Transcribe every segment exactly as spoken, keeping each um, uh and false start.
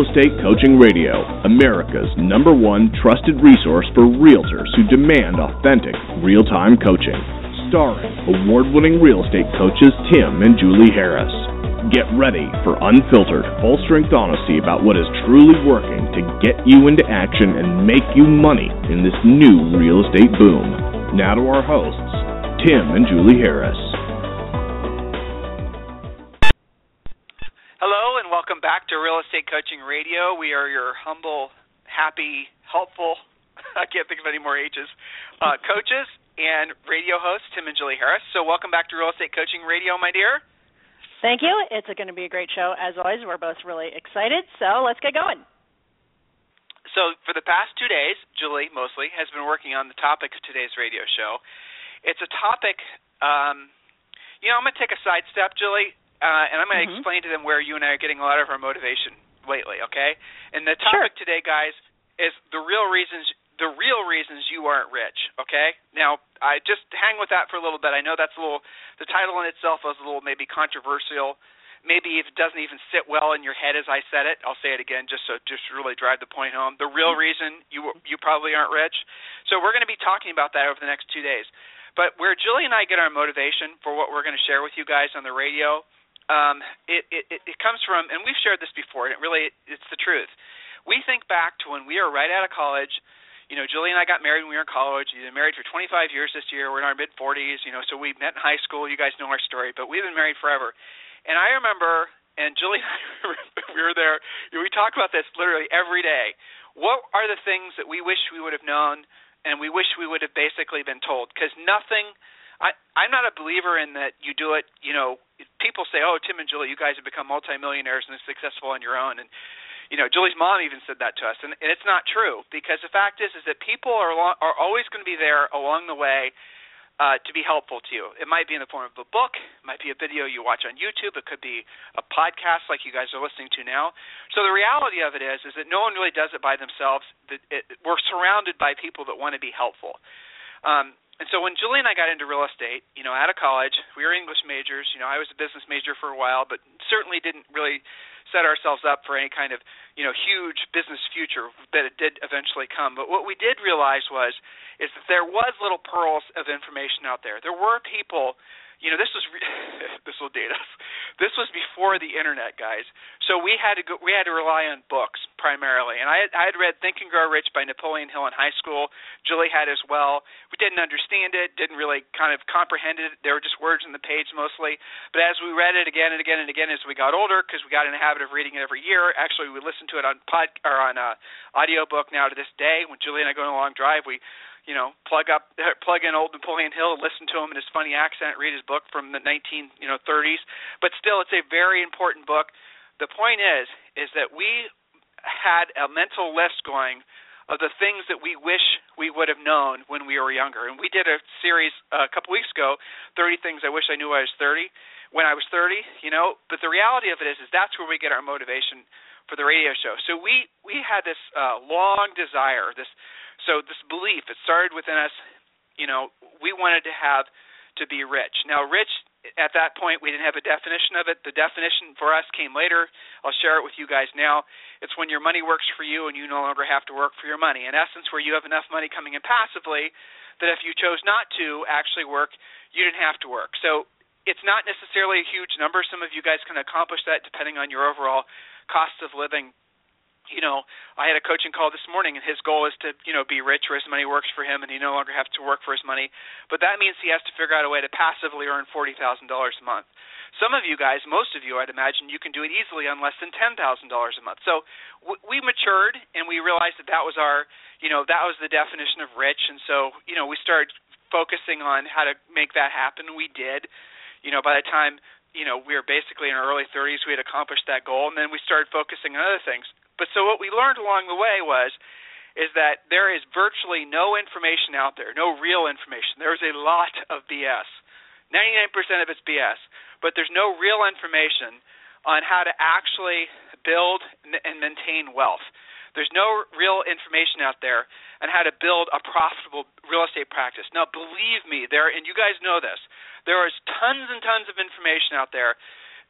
Real Estate Coaching Radio, America's number one trusted resource for realtors who demand authentic, real-time coaching. Starring award-winning real estate coaches Tim and Julie Harris. Get ready for unfiltered, full-strength honesty about what is truly working to get you into action and make you money in this new real estate boom. Now to our hosts, Tim and Julie Harris. Hello and welcome back to Real Estate Coaching Radio. We are your humble, happy, helpful, I can't think of any more H's, uh, coaches and radio hosts, Tim and Julie Harris. So welcome back to Real Estate Coaching Radio, my dear. Thank you. It's going to be a great show. As always, we're both really excited, so let's get going. So for the past two days, Julie mostly has been working on the topic of today's radio show. It's a topic, um, you know, I'm going to take a sidestep, Julie. Uh, and I'm going to mm-hmm. explain to them where you and I are getting a lot of our motivation lately, okay? And the topic sure. today, guys, is the real reasons the real reasons you aren't rich, okay? Now, I just hang with that for a little bit. I know that's a little the title in itself is a little maybe controversial. Maybe if it doesn't even sit well in your head as I said it, I'll say it again just so just to really drive the point home. The real reason you you probably aren't rich. So we're going to be talking about that over the next two days. But where Julie and I get our motivation for what we're going to share with you guys on the radio, Um, it, it, it comes from, and we've shared this before, and it really, it's the truth. We think back to when we were right out of college. You know, Julie and I got married when we were in college. We've been married for twenty-five years this year. We're in our mid-forties, you know, so we met in high school. You guys know our story, but we've been married forever. And I remember, and Julie and I, we were there, we talk about this literally every day. What are the things that we wish we would have known and we wish we would have basically been told? Because nothing... I, I'm not a believer in that you do it, you know, people say, oh, Tim and Julie, you guys have become multimillionaires and successful on your own. And, you know, Julie's mom even said that to us. And, and it's not true because the fact is is that people are, are always going to be there along the way uh, to be helpful to you. It might be in the form of a book. It might be a video you watch on YouTube. It could be a podcast like you guys are listening to now. So the reality of it is is that no one really does it by themselves. It, it, we're surrounded by people that want to be helpful. Um And so when Julie and I got into real estate, you know, out of college, we were English majors. You know, I was a business major for a while, but certainly didn't really set ourselves up for any kind of, you know, huge business future that it did eventually come. But what we did realize was is that there was little pearls of information out there. There were people, you know, this was this will date us. This was before the internet, guys. So we had to go, we had to rely on books primarily. And I had, I had read Think and Grow Rich by Napoleon Hill in high school. Julie had as well. We didn't understand it, didn't really kind of comprehend it. There were just words on the page mostly. But as we read it again and again and again as we got older, because we got in the habit of reading it every year, actually we listen to it on pod or on uh, audiobook now to this day. When Julie and I go on a long drive, we you know, plug up, plug in old Napoleon Hill, listen to him in his funny accent, read his book from the nineteen you know thirties. But still, it's a very important book. The point is, is that we had a mental list going of the things that we wish we would have known when we were younger. And we did a series uh, a couple weeks ago, thirty Things I Wish I Knew I Was thirty, when I was thirty, you know. But the reality of it is, is that's where we get our motivation for the radio show. So we, we had this uh, long desire, this So this belief, it started within us, you know, we wanted to have to be rich. Now, rich, at that point, we didn't have a definition of it. The definition for us came later. I'll share it with you guys now. It's when your money works for you and you no longer have to work for your money. In essence, where you have enough money coming in passively that if you chose not to actually work, you didn't have to work. So it's not necessarily a huge number. Some of you guys can accomplish that depending on your overall cost of living. You know, I had a coaching call this morning, and his goal is to, you know, be rich where his money works for him, and he no longer has to work for his money. But that means he has to figure out a way to passively earn forty thousand dollars a month. Some of you guys, most of you, I'd imagine, you can do it easily on less than ten thousand dollars a month. So w- we matured, and we realized that that was our, you know, that was the definition of rich. And so, you know, we started focusing on how to make that happen. We did. You know, by the time, you know, we were basically in our early thirties, we had accomplished that goal, and then we started focusing on other things. But so what we learned along the way was is that there is virtually no information out there, no real information. There is a lot of B S. ninety-nine percent of it's B S. But there's no real information on how to actually build and maintain wealth. There's no real information out there on how to build a profitable real estate practice. Now, believe me, there, and you guys know this, there is tons and tons of information out there.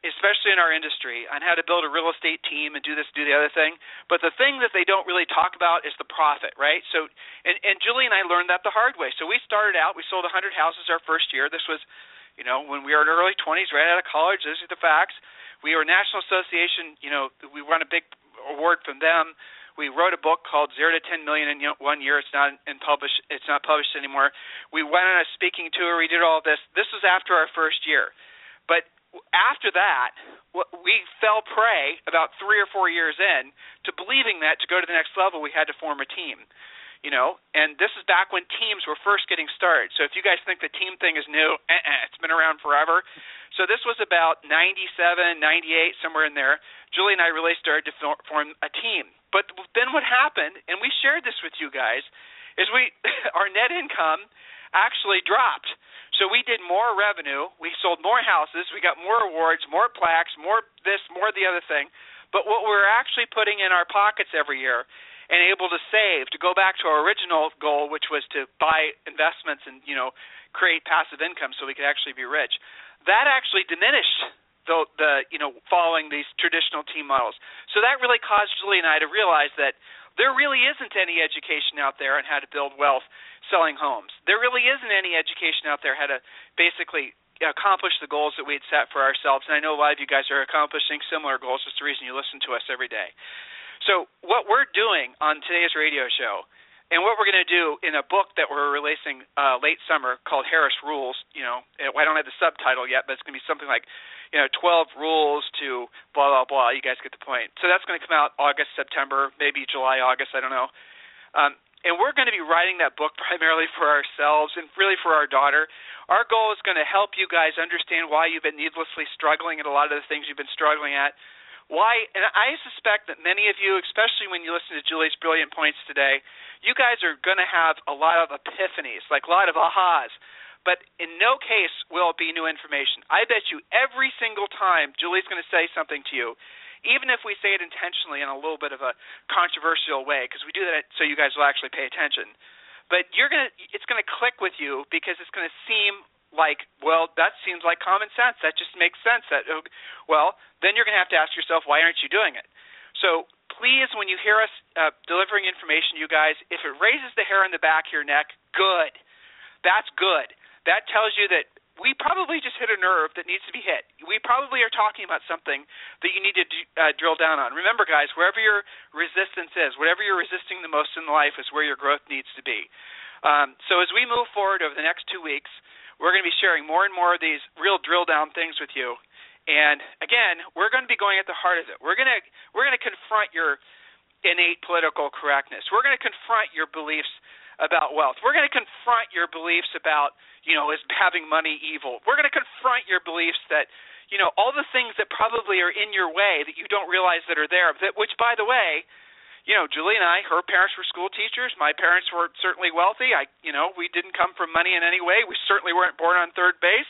especially in our industry, on how to build a real estate team and do this, do the other thing. But the thing that they don't really talk about is the profit, right? So, and, and Julie and I learned that the hard way. So we started out, we sold one hundred houses our first year. This was, you know, when we were in our early twenties, right out of college. Those are the facts. We were a National Association, you know, we won a big award from them. We wrote a book called Zero to Ten Million in One Year. It's not in published. It's not published anymore. We went on a speaking tour. We did all this. This was after our first year, but after that, we fell prey about three or four years in to believing that to go to the next level, we had to form a team. You know, and this is back when teams were first getting started. So if you guys think the team thing is new, uh-uh, it's been around forever. So this was about ninety-seven, ninety-eight, somewhere in there. Julie and I really started to form a team. But then what happened, and we shared this with you guys, is we our net income actually dropped. So we did more revenue, we sold more houses, we got more awards, more plaques, more this, more the other thing. But what we're actually putting in our pockets every year and able to save to go back to our original goal, which was to buy investments and, you know, create passive income so we could actually be rich, that actually diminished the, the you know, following these traditional team models. So that really caused Julie and I to realize that there really isn't any education out there on how to build wealth selling homes. There really isn't any education out there how to basically accomplish the goals that we had set for ourselves. And I know a lot of you guys are accomplishing similar goals. It's the reason you listen to us every day. So what we're doing on today's radio show, and what we're going to do in a book that we're releasing uh, late summer called Harris Rules, you know, I don't have the subtitle yet, but it's going to be something like, you know, twelve rules to blah, blah, blah. You guys get the point. So that's going to come out August, September, maybe July, August, I don't know. Um, And we're going to be writing that book primarily for ourselves and really for our daughter. Our goal is going to help you guys understand why you've been needlessly struggling at a lot of the things you've been struggling at. Why, and I suspect that many of you, especially when you listen to Julie's brilliant points today, you guys are going to have a lot of epiphanies, like a lot of ahas. But in no case will it be new information. I bet you every single time Julie's going to say something to you, even if we say it intentionally in a little bit of a controversial way, because we do that so you guys will actually pay attention. But you're gonna, it's going to click with you because it's going to seem like, well, that seems like common sense. That just makes sense. That, well, then you're going to have to ask yourself, why aren't you doing it? So please, when you hear us uh, delivering information, you guys, if it raises the hair on the back of your neck, good. That's good. That tells you that we probably just hit a nerve that needs to be hit. We probably are talking about something that you need to do, uh, drill down on. Remember, guys, wherever your resistance is, whatever you're resisting the most in life is where your growth needs to be. Um, so as we move forward over the next two weeks, we're going to be sharing more and more of these real drill-down things with you. And, again, we're going to be going at the heart of it. We're going to we're going to confront your innate political correctness. We're going to confront your beliefs about wealth. We're going to confront your beliefs about, you know, is having money evil. We're going to confront your beliefs that, you know, all the things that probably are in your way that you don't realize that are there, that, which, by the way, you know, Julie and I, her parents were school teachers. My parents were certainly wealthy. I, you know, we didn't come from money in any way. We certainly weren't born on third base.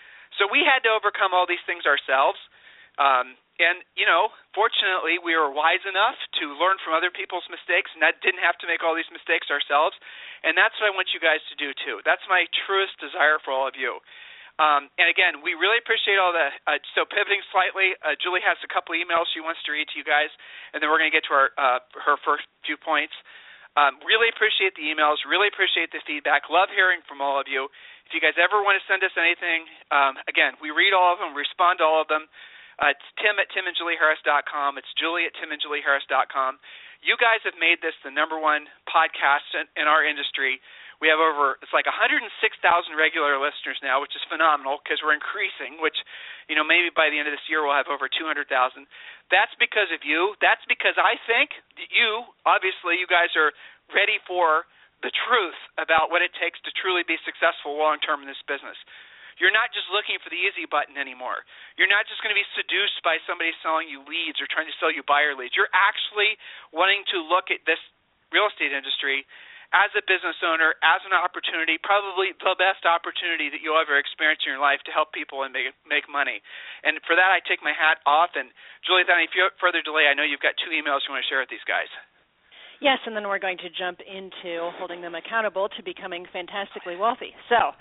So we had to overcome all these things ourselves. Um, and, you know, fortunately, we were wise enough to learn from other people's mistakes, and that didn't have to make all these mistakes ourselves. And that's what I want you guys to do, too. That's my truest desire for all of you. Um, and, again, we really appreciate all the uh, – so pivoting slightly, uh, Julie has a couple emails she wants to read to you guys, and then we're going to get to our uh, her first few points. Um, really appreciate the emails. Really appreciate the feedback. Love hearing from all of you. If you guys ever want to send us anything, um, again, we read all of them, respond to all of them. Uh, it's Tim at tim and julie harris dot com. It's Julie at tim and julie harris dot com. You guys have made this the number one podcast in, in our industry. We have over, it's like one hundred six thousand regular listeners now, which is phenomenal because we're increasing, which, you know, maybe by the end of this year we'll have over two hundred thousand. That's because of you. That's because I think that you, obviously, you guys are ready for the truth about what it takes to truly be successful long-term in this business. You're not just looking for the easy button anymore. You're not just going to be seduced by somebody selling you leads or trying to sell you buyer leads. You're actually wanting to look at this real estate industry as a business owner, as an opportunity, probably the best opportunity that you'll ever experience in your life to help people and make make money. And for that, I take my hat off. And Julie, without any further delay, I know you've got two emails you want to share with these guys. Yes, and then we're going to jump into holding them accountable to becoming fantastically wealthy. So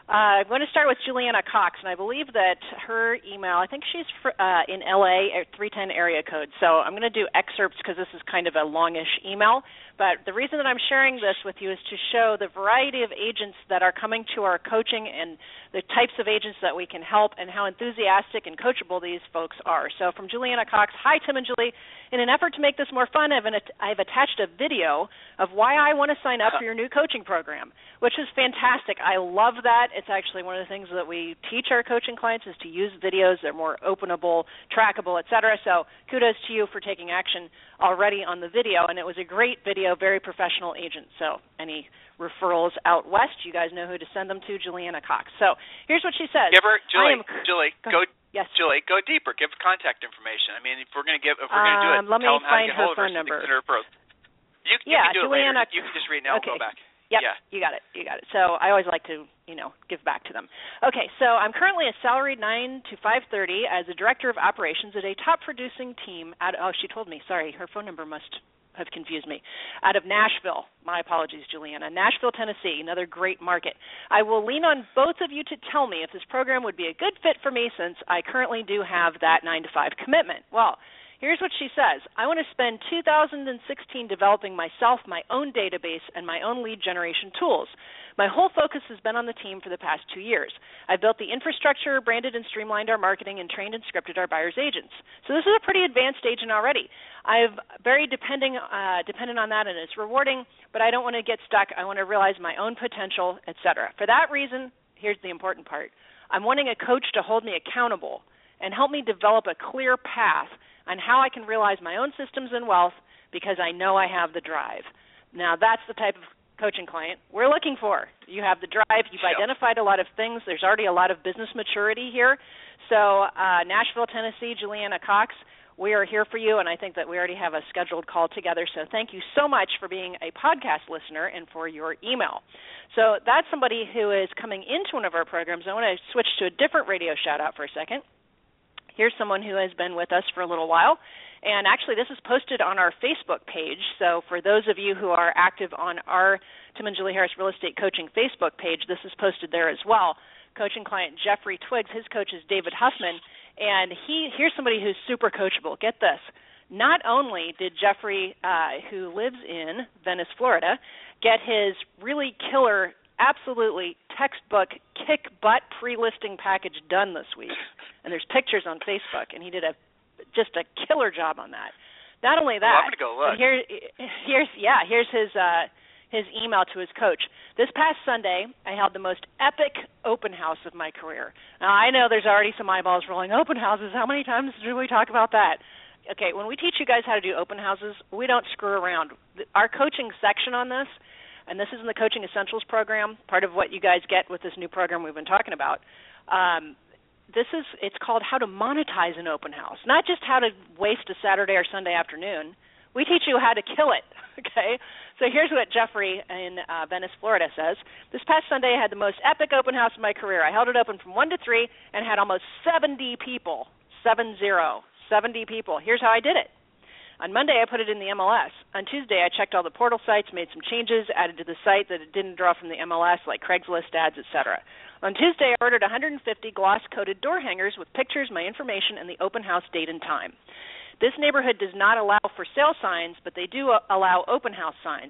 Uh, I'm going to start with Juliana Cox, and I believe that her email, I think she's for, uh, in L A at three ten area code. So I'm going to do excerpts because this is kind of a longish email. But the reason that I'm sharing this with you is to show the variety of agents that are coming to our coaching and the types of agents that we can help and how enthusiastic and coachable these folks are. So from Juliana Cox, hi, Tim and Julie. In an effort to make this more fun, I've, an, I've attached a video of why I want to sign up for your new coaching program, which is fantastic. I love that. It's actually one of the things that we teach our coaching clients is to use videos. They're more openable, trackable, et cetera. So kudos to you for taking action already on the video. And it was a great video, very professional agent. So any referrals out west, you guys know who to send them to, Juliana Cox. So here's what she says. Give her, Julie, am, Julie, go, go, yes. Julie, go deeper. Give contact information. I mean, if we're going to give, if we're going to do it, um, let tell me them how to find get her hold of her. phone number. Her you, you yeah, can do Juliana, it later. You can just read now okay. and go back. Yep, yeah. you got it. You got it. So I always like to, you know, give back to them. Okay, so I'm currently a salaried nine to five thirty as a director of operations at a top-producing team at, oh, she told me, sorry, her phone number must have confused me, out of Nashville. My apologies, Juliana. Nashville, Tennessee, another great market. I will lean on both of you to tell me if this program would be a good fit for me since I currently do have that nine to five commitment. Well, here's what she says. I want to spend two thousand sixteen developing myself, my own database, and my own lead generation tools. My whole focus has been on the team for the past two years. I've built the infrastructure, branded and streamlined our marketing, and trained and scripted our buyers' agents. So this is a pretty advanced agent already. I'm very depending, uh, dependent on that, and it's rewarding, but I don't want to get stuck. I want to realize my own potential, et cetera. For that reason, here's the important part. I'm wanting a coach to hold me accountable and help me develop a clear path on how I can realize my own systems and wealth because I know I have the drive. Now, that's the type of coaching client we're looking for. You have the drive. You've yep. identified a lot of things. There's already a lot of business maturity here. So uh, Nashville, Tennessee, Juliana Cox, we are here for you, and I think that we already have a scheduled call together. So thank you so much for being a podcast listener and for your email. So that's somebody who is coming into one of our programs. I want to switch to a different radio shout-out for a second. Here's someone who has been with us for a little while. And actually, this is posted on our Facebook page. So for those of you who are active on our Tim and Julie Harris Real Estate Coaching Facebook page, this is posted there as well. Coaching client Jeffrey Twiggs, his coach is David Huffman. And he here's somebody who's super coachable. Get this. Not only did Jeffrey, uh, who lives in Venice, Florida, get his really killer, absolutely textbook kick-butt pre-listing package done this week, and there's pictures on Facebook, and he did a just a killer job on that. Not only that, oh, I'm gonna go look. But here, here's yeah, here's his uh, his email to his coach. This past Sunday, I held the most epic open house of my career. Now, I know there's already some eyeballs rolling. Open houses, how many times do we talk about that? Okay, when we teach you guys how to do open houses, we don't screw around. Our coaching section on this, and this is in the Coaching Essentials program, part of what you guys get with this new program we've been talking about, um, this is, it's called How to Monetize an Open House, not just how to waste a Saturday or Sunday afternoon. We teach you how to kill it, okay? So here's what Jeffrey in uh, Venice, Florida says. This past Sunday, I had the most epic open house of my career. I held it open from one to three and had almost seventy people, seven zero, seventy people. Here's how I did it. On Monday, I put it in the M L S. On Tuesday, I checked all the portal sites, made some changes, added to the site that it didn't draw from the M L S, like Craigslist ads, et cetera. On Tuesday, I ordered one hundred fifty gloss-coated door hangers with pictures, my information, and the open house date and time. This neighborhood does not allow for sale signs, but they do allow open house signs.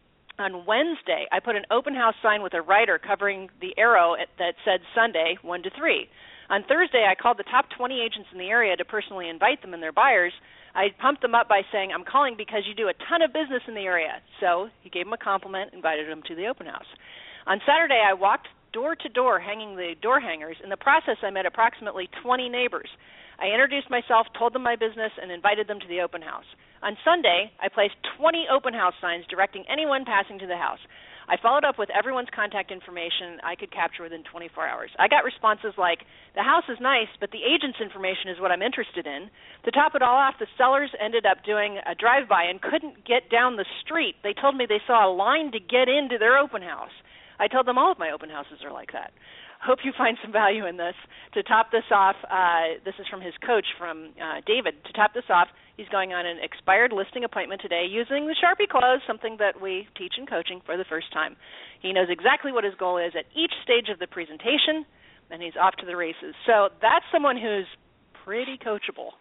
On Wednesday, I put an open house sign with a writer covering the arrow that said Sunday, one to three. On Thursday, I called the top twenty agents in the area to personally invite them and their buyers. I pumped them up by saying, I'm calling because you do a ton of business in the area. So he gave them a compliment, invited them to the open house. On Saturday, I walked door to door hanging the door hangers. In the process, I met approximately twenty neighbors. I introduced myself, told them my business, and invited them to the open house. On Sunday, I placed twenty open house signs directing anyone passing to the house. I followed up with everyone's contact information I could capture within twenty-four hours. I got responses like, the house is nice, but the agent's information is what I'm interested in. To top it all off, the sellers ended up doing a drive-by and couldn't get down the street. They told me they saw a line to get into their open house. I told them all of my open houses are like that. hope you find some value in this. To top this off, uh, this is from his coach, from uh, David. To top this off, he's going on an expired listing appointment today using the Sharpie clause, something that we teach in coaching for the first time. He knows exactly what his goal is at each stage of the presentation, and he's off to the races. So that's someone who's pretty coachable.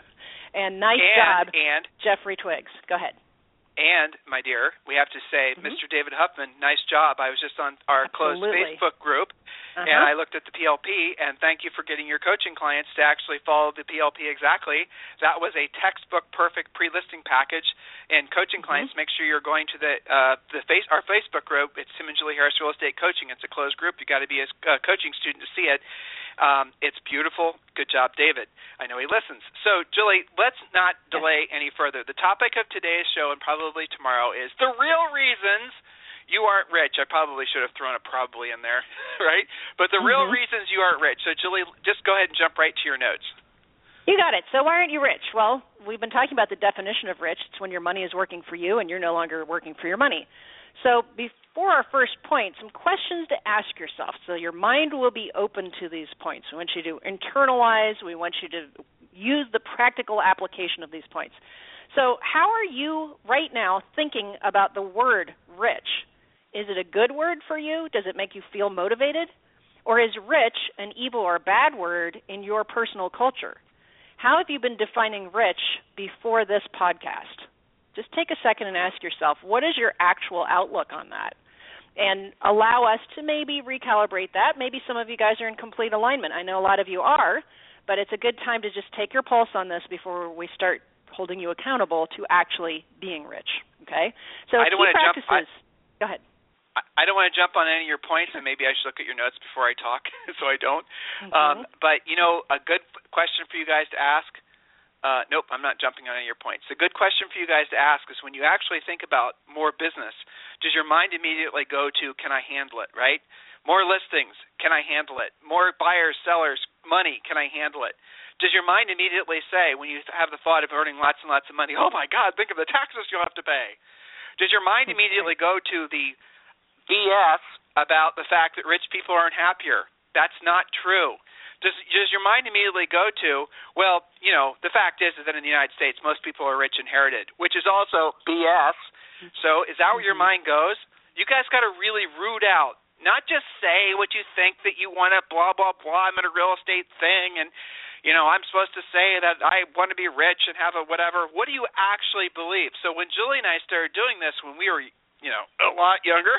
And nice and, job, and, Jeffrey Twiggs. Go ahead. And, my dear, we have to say, mm-hmm. Mister David Huffman, nice job. I was just on our Absolutely. closed Facebook group, uh-huh. and I looked at the P L P, and thank you for getting your coaching clients to actually follow the P L P exactly. That was a textbook perfect pre-listing package. And coaching clients, mm-hmm. make sure you're going to the uh, the face our Facebook group. It's Tim and Julie Harris Real Estate Coaching. It's a closed group. You got to be a uh, coaching student to see it. Um, it's beautiful. Good job, David. I know he listens. So, Julie, let's not delay any further. The topic of today's show and probably tomorrow is the real reasons you aren't rich. I probably should have thrown a probably in there, right? But the real mm-hmm. reasons you aren't rich. So, Julie, just go ahead and jump right to your notes. You got it. So why aren't you rich? Well, we've been talking about the definition of rich. It's when your money is working for you and you're no longer working for your money. So before our first point, some questions to ask yourself. So your mind will be open to these points. We want you to internalize. We want you to use the practical application of these points. So how are you right now thinking about the word rich? Is it a good word for you? Does it make you feel motivated? Or is rich an evil or bad word in your personal culture? How have you been defining rich before this podcast? Just take a second and ask yourself, what is your actual outlook on that? And allow us to maybe recalibrate that. Maybe some of you guys are in complete alignment. I know a lot of you are, but it's a good time to just take your pulse on this before we start holding you accountable to actually being rich, okay? So I don't key practices. Jump, I, go ahead. I don't want to jump on any of your points, and maybe I should look at your notes before I talk, so I don't. Mm-hmm. Um, but, you know, a good question for you guys to ask, uh, nope, I'm not jumping on any of your points. A good question for you guys to ask is when you actually think about more business, does your mind immediately go to, can I handle it, right? More listings, can I handle it? More buyers, sellers, money, can I handle it? Does your mind immediately say, when you have the thought of earning lots and lots of money, oh, my God, think of the taxes you'll have to pay? Does your mind immediately go to the B S about the fact that rich people aren't happier? That's not true. Does, does your mind immediately go to, well, you know, the fact is that in the United States, most people are rich inherited, which is also B S. So is that where your mind goes? You guys got to really root out, not just say what you think that you want to blah, blah, blah, I'm in a real estate thing, and, you know, I'm supposed to say that I want to be rich and have a whatever. What do you actually believe? So when Julie and I started doing this when we were, you know, a lot younger,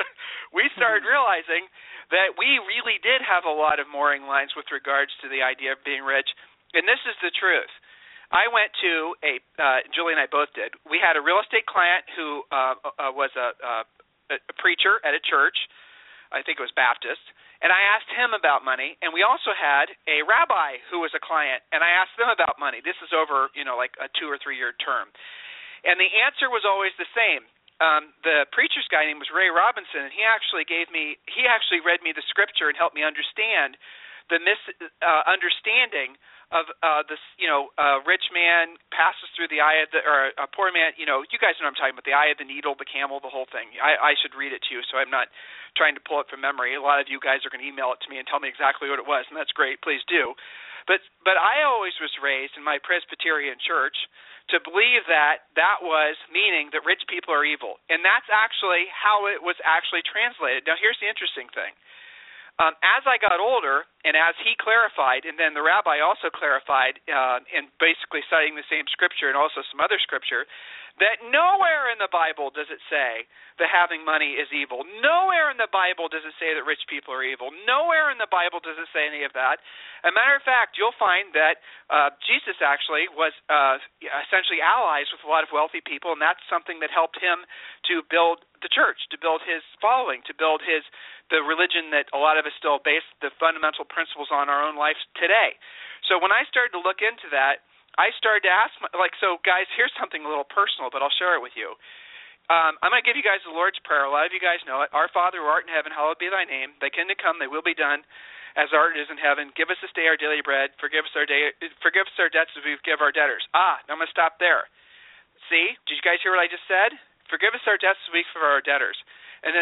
we started realizing that we really did have a lot of mooring lines with regards to the idea of being rich, and this is the truth. I went to a, uh, Julie and I both did, we had a real estate client who uh, uh, was a, uh, a preacher at a church, I think it was Baptist, and I asked him about money, and we also had a rabbi who was a client, and I asked them about money. This is over, you know, like a two- or three-year term. And the answer was always the same. Um, the preacher's guy name was Ray Robinson, and he actually gave me, he actually read me the scripture and helped me understand the misunderstanding uh, of uh, this, you know, a rich man passes through the eye of the, or a poor man, you know, you guys know what I'm talking about, the eye of the needle, the camel, the whole thing. I, I should read it to you, so I'm not trying to pull it from memory. A lot of you guys are going to email it to me and tell me exactly what it was, and that's great. Please do. But but I always was raised in my Presbyterian church to believe that that was meaning that rich people are evil. And that's actually how it was actually translated. Now, here's the interesting thing. Um, as I got older, and as he clarified, and then the rabbi also clarified, uh, in basically citing the same scripture and also some other scripture, that nowhere in the Bible does it say that having money is evil. Nowhere in the Bible does it say that rich people are evil. Nowhere in the Bible does it say any of that. As a matter of fact, you'll find that uh, Jesus actually was uh, essentially allies with a lot of wealthy people, and that's something that helped him to build the church, to build his following, to build his the religion that a lot of us still base the fundamental principles on our own lives today. So when I started to look into that, I started to ask, my, like, so guys, here's something a little personal, but I'll share it with you. Um, I'm going to give you guys the Lord's Prayer. A lot of you guys know it. Our Father who art in heaven, hallowed be thy name. Thy kingdom come, thy will be done, as art is in heaven. Give us this day our daily bread. Forgive us our day, forgive us our debts as we forgive our debtors. Ah, now I'm going to stop there. See, did you guys hear what I just said? Forgive us our debts as we forgive our debtors. And then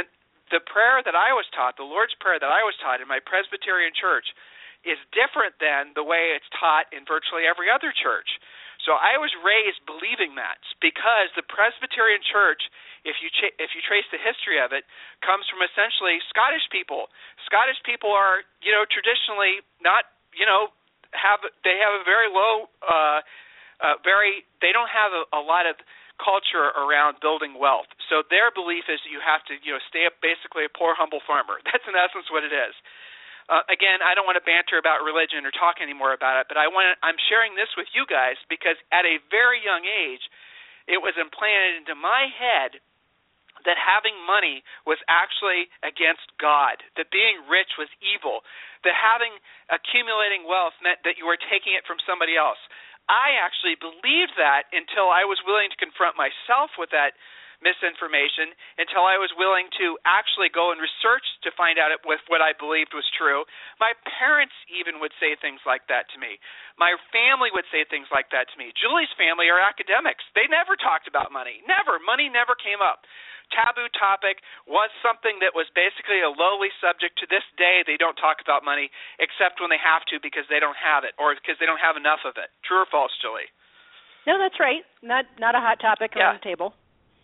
the prayer that I was taught, the Lord's Prayer that I was taught in my Presbyterian church, is different than the way it's taught in virtually every other church. So I was raised believing that, because the Presbyterian church, if you ch- if you trace the history of it, comes from essentially Scottish people. Scottish people are, you know, traditionally not, you know, have they have a very low, uh, uh, very they don't have a, a lot of culture around building wealth. So their belief is you have to, you know, stay up basically a poor, humble farmer. That's in essence what it is. Uh, again, I don't want to banter about religion or talk anymore about it, but I want to, I'm sharing this with you guys because at a very young age, it was implanted into my head that having money was actually against God, that being rich was evil, that having accumulating wealth meant that you were taking it from somebody else. I actually believed that until I was willing to confront myself with that misinformation, until I was willing to actually go and research to find out if what I believed was true. My parents even would say things like that to me. My family would say things like that to me. Julie's family are academics. They never talked about money. Never. Money never came up. Taboo topic was something that was basically a lowly subject. To this day, they don't talk about money except when they have to because they don't have it or because they don't have enough of it. True or false, Julie? No, that's right. Not not a hot topic yeah. around the table.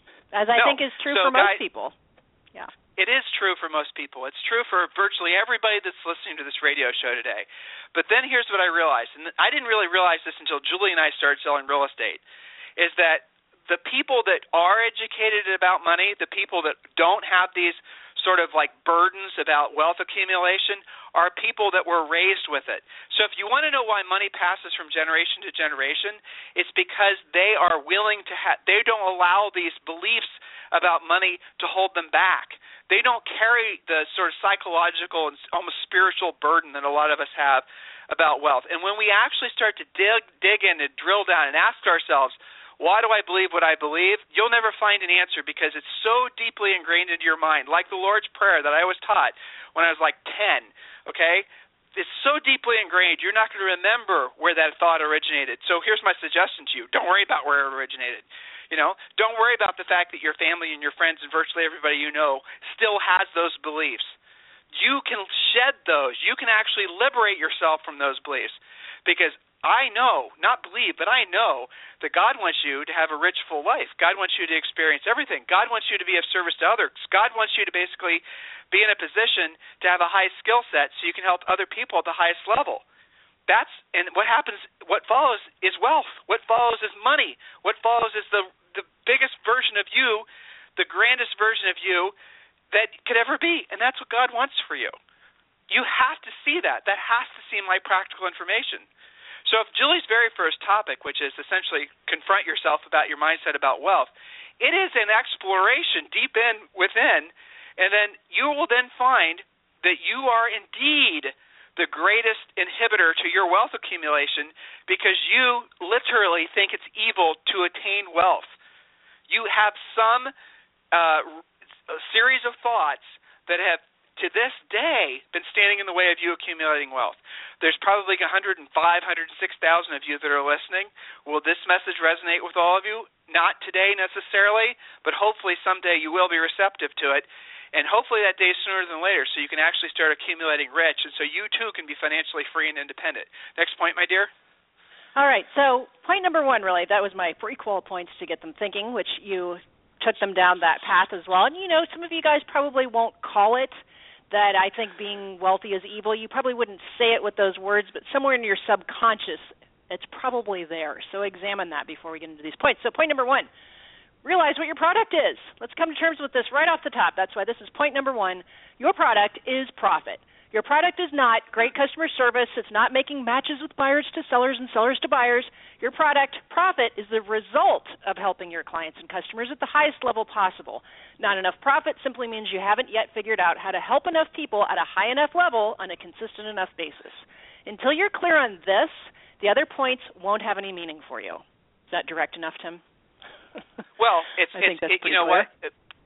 As I no. think is true so for most guys, people. Yeah. It is true for most people. It's true for virtually everybody that's listening to this radio show today. But then here's what I realized, and I didn't really realize this until Julie and I started selling real estate, is that the people that are educated about money, the people that don't have these sort of like burdens about wealth accumulation, are people that were raised with it. So if you want to know why money passes from generation to generation, it's because they are willing to have, they don't allow these beliefs about money to hold them back. They don't carry the sort of psychological and almost spiritual burden that a lot of us have about wealth. And when we actually start to dig, dig in and drill down and ask ourselves, why do I believe what I believe? You'll never find an answer because it's so deeply ingrained into your mind, like the Lord's Prayer that I was taught when I was like ten, okay? It's so deeply ingrained, you're not going to remember where that thought originated. So here's my suggestion to you. Don't worry about where it originated. You know, don't worry about the fact that your family and your friends and virtually everybody you know still has those beliefs. You can shed those. You can actually liberate yourself from those beliefs because I know, not believe, but I know that God wants you to have a rich, full life. God wants you to experience everything. God wants you to be of service to others. God wants you to basically be in a position to have a high skill set so you can help other people at the highest level. That's and what happens, what follows is wealth. What follows is money. What follows is the, the biggest version of you, the grandest version of you that could ever be, and that's what God wants for you. You have to see that. That has to seem like practical information. So if Julie's very first topic, which is essentially confront yourself about your mindset about wealth, it is an exploration deep in within, and then you will then find that you are indeed the greatest inhibitor to your wealth accumulation because you literally think it's evil to attain wealth. You have some uh, a series of thoughts that have to this day been standing in the way of you accumulating wealth. There's probably one hundred five, one hundred six thousand of you that are listening. Will this message resonate with all of you? Not today necessarily, but hopefully someday you will be receptive to it, and hopefully that day is sooner than later so you can actually start accumulating rich, and so you too can be financially free and independent. Next point, my dear. All right, so point number one, really, that was my prequel points to get them thinking, which you took them down that path as well. And, you know, some of you guys probably won't call it that I think being wealthy is evil. You probably wouldn't say it with those words, but somewhere in your subconscious, it's probably there. So examine that before we get into these points. So point number one, realize what your product is. Let's come to terms with this right off the top. That's why this is point number one. Your product is profit. Your product is not great customer service. It's not making matches with buyers to sellers and sellers to buyers. Your product, profit, is the result of helping your clients and customers at the highest level possible. Not enough profit simply means you haven't yet figured out how to help enough people at a high enough level on a consistent enough basis. Until you're clear on this, the other points won't have any meaning for you. Is that direct enough, Tim? Well, it's, I think it's that's it, you know clear. what?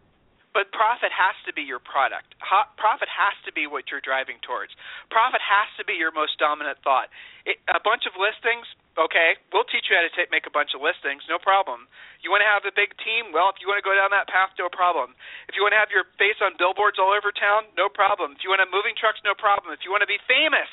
But profit has to be your product. Ho- profit has to be what you're driving towards. Profit has to be your most dominant thought. It, a bunch of listings, okay, we'll teach you how to t- make a bunch of listings, no problem. You want to have a big team? Well, if you want to go down that path, no problem. If you want to have your face on billboards all over town, no problem. If you want to have moving trucks, no problem. If you want to be famous,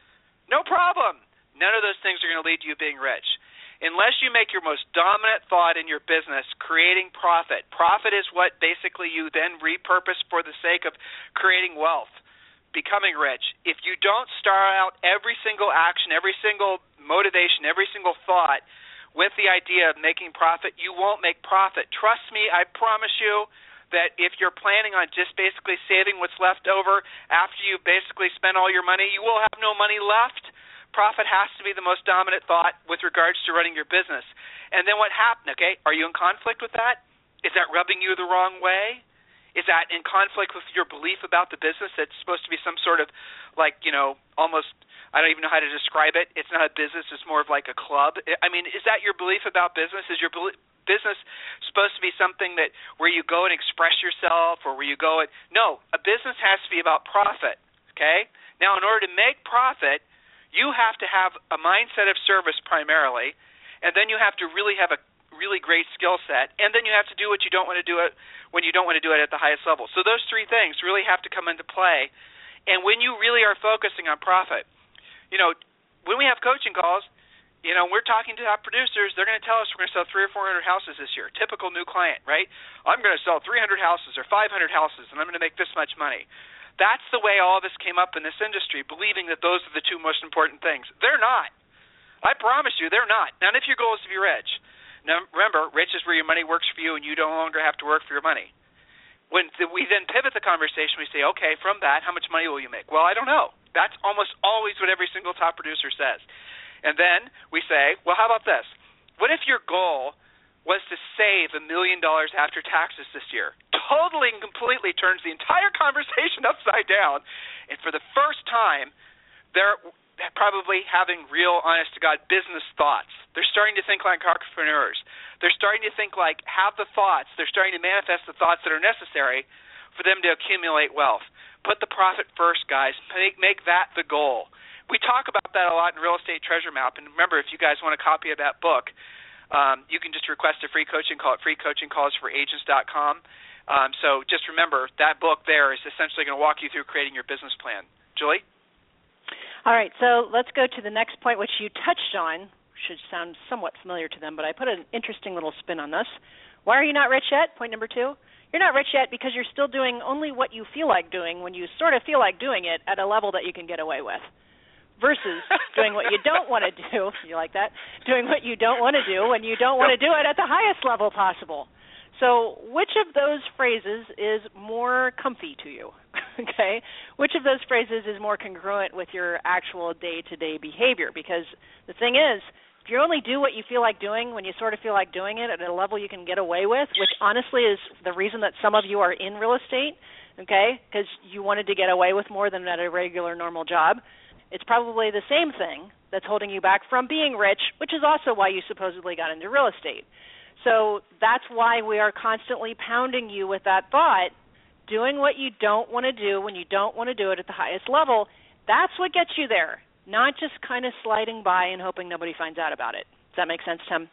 no problem. None of those things are going to lead to you being rich. Unless you make your most dominant thought in your business creating profit. Profit is what basically you then repurpose for the sake of creating wealth, becoming rich. If you don't start out every single action, every single motivation, every single thought with the idea of making profit, you won't make profit. Trust me, I promise you that if you're planning on just basically saving what's left over after you basically spend all your money, you will have no money left. Profit has to be the most dominant thought with regards to running your business. And then what happened, okay? Are you in conflict with that? Is that rubbing you the wrong way? Is that in conflict with your belief about the business? It's supposed to be some sort of like, you know, almost, I don't even know how to describe it. It's not a business. It's more of like a club. I mean, is that your belief about business? Is your belief, business supposed to be something that where you go and express yourself or where you go and, no, a business has to be about profit, okay? Now, in order to make profit, you have to have a mindset of service primarily, and then you have to really have a really great skill set, and then you have to do what you don't want to do it when you don't want to do it at the highest level. So those three things really have to come into play. And when you really are focusing on profit, you know, when we have coaching calls, you know, we're talking to top producers, they're going to tell us we're going to sell three or four hundred houses this year. Typical new client, right? I'm going to sell three hundred houses or five hundred houses, and I'm going to make this much money. That's the way all of us came up in this industry, believing that those are the two most important things. They're not. I promise you, they're not. None of your goal is to be rich. Now, remember, rich is where your money works for you and you no longer have to work for your money. When we then pivot the conversation, we say, okay, from that, how much money will you make? Well, I don't know. That's almost always what every single top producer says. And then we say, well, how about this? What if your goal was to save a million dollars after taxes this year? Totally and completely turns the entire conversation upside down. And for the first time, they're probably having real, honest-to-God business thoughts. They're starting to think like entrepreneurs. They're starting to think like, have the thoughts. They're starting to manifest the thoughts that are necessary for them to accumulate wealth. Put the profit first, guys. Make, make that the goal. We talk about that a lot in Real Estate Treasure Map. And remember, if you guys want a copy of that book, Um, you can just request a free coaching call at free coaching calls for agents dot com. Um, so just remember, that book there is essentially going to walk you through creating your business plan. Julie? All right, so let's go to the next point, which you touched on, should sound somewhat familiar to them, but I put an interesting little spin on this. Why are you not rich yet? Point number two. You're not rich yet because you're still doing only what you feel like doing when you sort of feel like doing it at a level that you can get away with. Versus doing what you don't want to do, you like that? Doing what you don't want to do when you don't want to do it at the highest level possible. So which of those phrases is more comfy to you, okay? Which of those phrases is more congruent with your actual day-to-day behavior? Because the thing is, if you only do what you feel like doing when you sort of feel like doing it at a level you can get away with, which honestly is the reason that some of you are in real estate, okay, because you wanted to get away with more than at a regular normal job, it's probably the same thing that's holding you back from being rich, which is also why you supposedly got into real estate. So that's why we are constantly pounding you with that thought, doing what you don't want to do when you don't want to do it at the highest level. That's what gets you there, not just kind of sliding by and hoping nobody finds out about it. Does that make sense, Tim?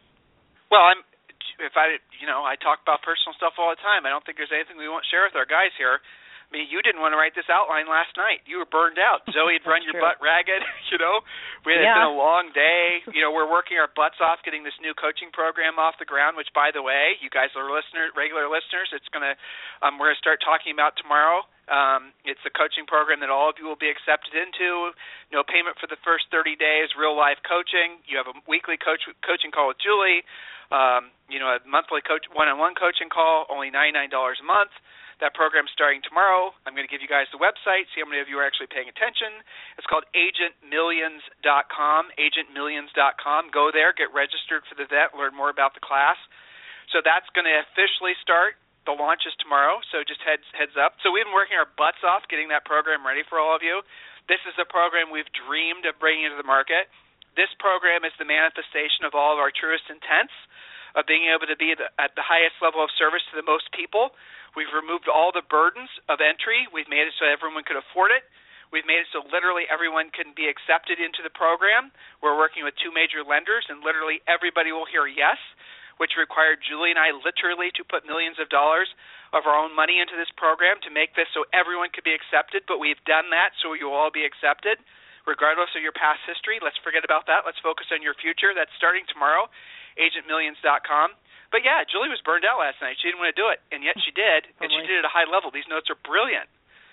Well, I'm, if I, you know, I talk about personal stuff all the time. I don't think there's anything we won't share with our guys here. I mean, you didn't want to write this outline last night. You were burned out. Zoe had run your true. butt ragged, you know. We had, yeah. It's been a long day. You know, we're working our butts off getting this new coaching program off the ground, which, by the way, you guys are listeners, regular listeners. It's going to, um, we're going to start talking about tomorrow. Um, it's a coaching program that all of you will be accepted into. No payment for the first thirty days, real-life coaching. You have a weekly coach coaching call with Julie. Um, you know, a monthly coach one-on-one coaching call, only ninety-nine dollars a month. That program's starting tomorrow. I'm going to give you guys the website, see how many of you are actually paying attention. It's called agent millions dot com, agent millions dot com. Go there, get registered for the event, learn more about the class. So that's going to officially start. The launch is tomorrow, so just heads, heads up. So we've been working our butts off getting that program ready for all of you. This is a program we've dreamed of bringing into the market. This program is the manifestation of all of our truest intents of being able to be the, at the highest level of service to the most people. We've removed all the burdens of entry. We've made it so everyone could afford it. We've made it so literally everyone can be accepted into the program. We're working with two major lenders, and literally everybody will hear yes, which required Julie and I literally to put millions of dollars of our own money into this program to make this so everyone could be accepted, but we've done that so you will all be accepted, regardless of your past history. Let's forget about that. Let's focus on your future. That's starting tomorrow, agent millions dot com. But, yeah, Julie was burned out last night. She didn't want to do it, and yet she did, and she did it at a high level. These notes are brilliant.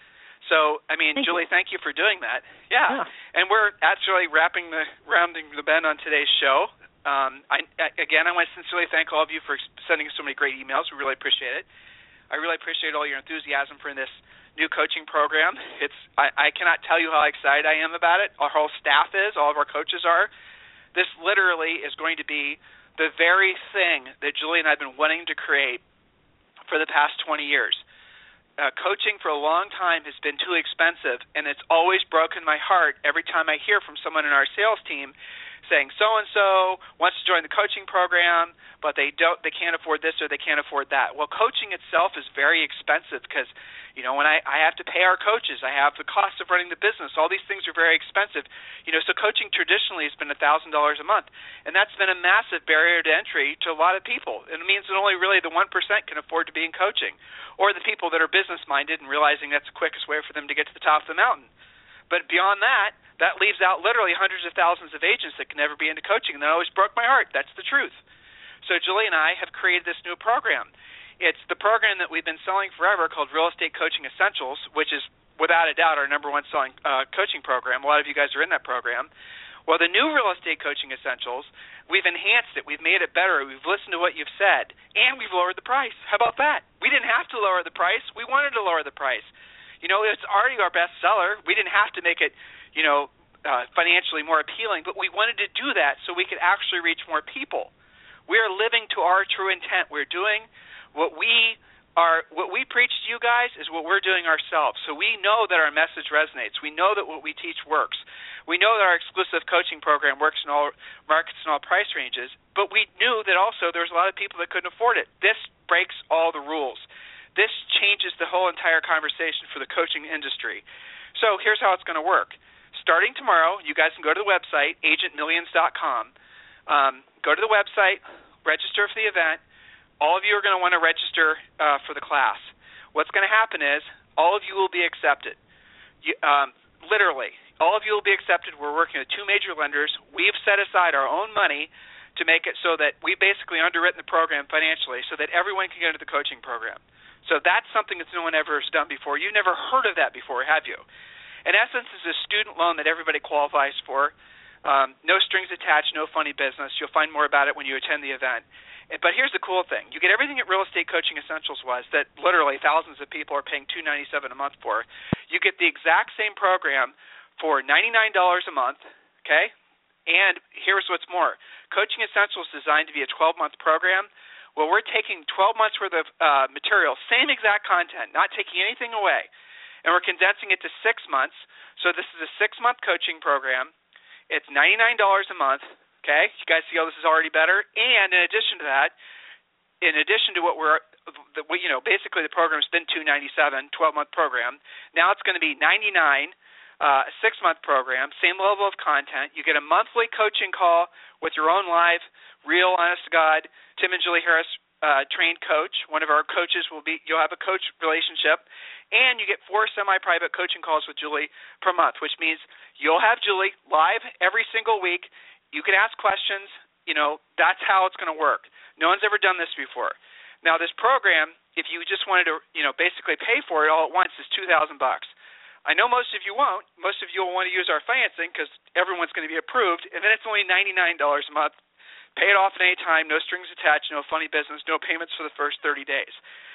So, I mean, thank Julie, you. Thank you for doing that. Yeah. yeah, and we're actually wrapping the rounding the bend on today's show. Um, I, again, I want to sincerely thank all of you for sending so many great emails. We really appreciate it. I really appreciate all your enthusiasm for this new coaching program. It's I, I cannot tell you how excited I am about it. Our whole staff is. All of our coaches are. This literally is going to be the very thing that Julie and I have been wanting to create for the past twenty years. Uh, coaching for a long time has been too expensive, and it's always broken my heart every time I hear from someone in our sales team saying so-and-so wants to join the coaching program, but they don't, they can't afford this or they can't afford that. Well, coaching itself is very expensive because, you know, when I, I have to pay our coaches, I have the cost of running the business. All these things are very expensive. You know, so coaching traditionally has been one thousand dollars a month, and that's been a massive barrier to entry to a lot of people. It means that only really the one percent can afford to be in coaching, or the people that are business-minded and realizing that's the quickest way for them to get to the top of the mountain. But beyond that, that leaves out literally hundreds of thousands of agents that can never be into coaching, and that always broke my heart. That's the truth. So Julie and I have created this new program. It's the program that we've been selling forever called Real Estate Coaching Essentials, which is without a doubt our number one selling uh, coaching program. A lot of you guys are in that program. Well, the new Real Estate Coaching Essentials, we've enhanced it. We've made it better. We've listened to what you've said, and we've lowered the price. How about that? We didn't have to lower the price. We wanted to lower the price. You know, it's already our best seller. We didn't have to make it, you know, uh, financially more appealing, but we wanted to do that so we could actually reach more people. We are living to our true intent. We're doing what we are, what we preach to you guys is what we're doing ourselves. So we know that our message resonates. We know that what we teach works. We know that our exclusive coaching program works in all markets and all price ranges, but we knew that also there was a lot of people that couldn't afford it. This breaks all the rules. This changes the whole entire conversation for the coaching industry. So here's how it's going to work. Starting tomorrow, you guys can go to the website, agent millions dot com. Um, go to the website, register for the event. All of you are going to want to register uh, for the class. What's going to happen is all of you will be accepted. You, um, literally, all of you will be accepted. We're working with two major lenders. We've set aside our own money to make it so that we basically underwritten the program financially so that everyone can get into the coaching program. So that's something that no one ever has done before. You've never heard of that before, have you? In essence, it's a student loan that everybody qualifies for. Um, no strings attached, no funny business. You'll find more about it when you attend the event. But here's the cool thing. You get everything that Real Estate Coaching Essentials was that literally thousands of people are paying two hundred ninety-seven dollars a month for. You get the exact same program for ninety-nine dollars a month, okay? And here's what's more. Coaching Essentials is designed to be a twelve-month program. Well, we're taking twelve months worth of uh, material, same exact content, not taking anything away, and we're condensing it to six months. So this is a six-month coaching program. It's ninety-nine dollars a month, okay? You guys see how this is already better? And in addition to that, in addition to what we're, you know, basically the program's been two hundred ninety-seven dollars, twelve-month program. Now it's going to be ninety-nine dollars, uh, a six-month program, same level of content. You get a monthly coaching call with your own live, real, honest-to-God, Tim and Julie Harris uh, trained coach. One of our coaches will be, you'll have a coach relationship, and you get four semi-private coaching calls with Julie per month, which means you'll have Julie live every single week. You can ask questions. You know, that's how it's going to work. No one's ever done this before. Now, this program, if you just wanted to, you know, basically pay for it all at once, is two thousand bucks. I know most of you won't. Most of you will want to use our financing because everyone's going to be approved, and then it's only ninety-nine dollars a month. Pay it off at any time, no strings attached, no funny business, no payments for the first thirty days.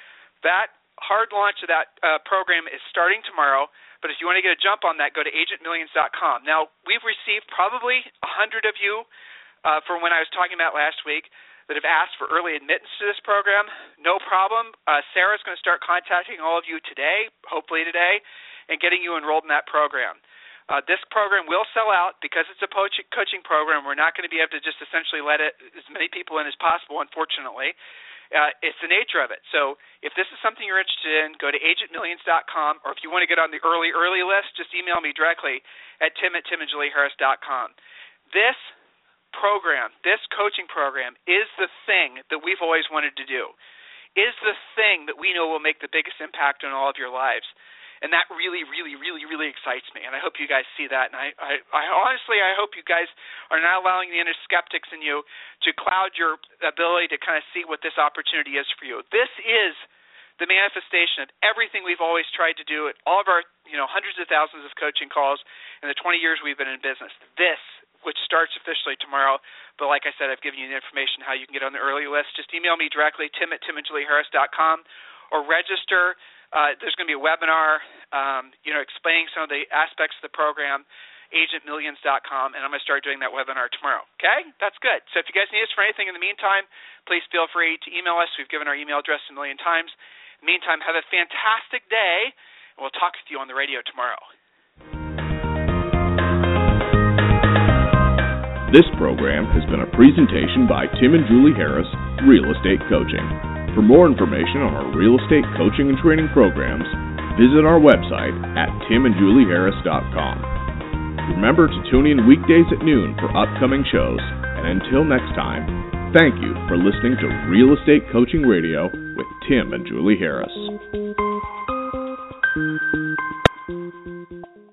That hard launch of that uh, program is starting tomorrow, but if you want to get a jump on that, go to agent millions dot com. Now, we've received probably one hundred of you uh, from when I was talking about last week that have asked for early admittance to this program. No problem. Uh, Sarah's going to start contacting all of you today, hopefully today, and getting you enrolled in that program. Uh, this program will sell out because it's a coaching coaching program. We're not going to be able to just essentially let it as many people in as possible, unfortunately. Uh, it's the nature of it. So if this is something you're interested in, go to agent millions dot com, or if you want to get on the early, early list, just email me directly at tim at tim and julie harris dot com. This program, this coaching program, is the thing that we've always wanted to do, is the thing that we know will make the biggest impact on all of your lives. And that really, really, really, really excites me, and I hope you guys see that. And I, I, I honestly, I hope you guys are not allowing the inner skeptics in you to cloud your ability to kind of see what this opportunity is for you. This is the manifestation of everything we've always tried to do at all of our, you know, hundreds of thousands of coaching calls in the twenty years we've been in business. This, which starts officially tomorrow, but like I said, I've given you the information how you can get on the early list. Just email me directly, tim at tim and julie harris dot com, or register. Uh, there's going to be a webinar, um, you know, explaining some of the aspects of the program, agent millions dot com, and I'm going to start doing that webinar tomorrow. Okay? That's good. So if you guys need us for anything in the meantime, please feel free to email us. We've given our email address a million times. In the meantime, have a fantastic day, and we'll talk with you on the radio tomorrow. This program has been a presentation by Tim and Julie Harris, Real Estate Coaching. For more information on our real estate coaching and training programs, visit our website at tim and julie harris dot com. Remember to tune in weekdays at noon for upcoming shows, and until next time, thank you for listening to Real Estate Coaching Radio with Tim and Julie Harris.